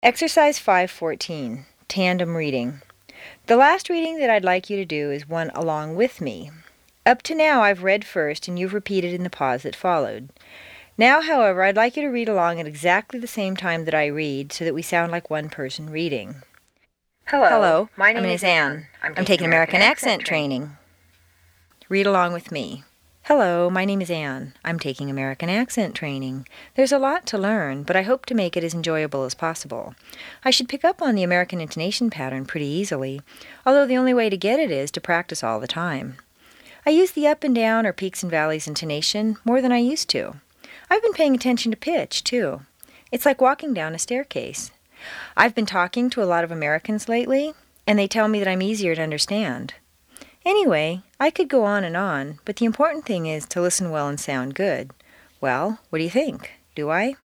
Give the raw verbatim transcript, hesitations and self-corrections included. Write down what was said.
Exercise five fourteen, Tandem Reading. The last reading that I'd like you to do is one along with me. Up to now I've read first and you've repeated in the pause that followed. Now, however, I'd like you to read along at exactly the same time that I read so that we sound like one person reading. Hello, Hello, my name my name is is Anne. I'm, I'm taking American accent training. Read along with me. Hello, my name is Anne. I'm taking American accent training. There's a lot to learn, but I hope to make it as enjoyable as possible. I should pick up on the American intonation pattern pretty easily, although the only way to get it is to practice all the time. I use the up and down or peaks and valleys intonation more than I used to. I've been paying attention to pitch, too. It's like walking down a staircase. I've been talking to a lot of Americans lately, and they tell me that I'm easier to understand. Anyway, I could go on and on, but the important thing is to listen well and sound good. Well, what do you think? Do I?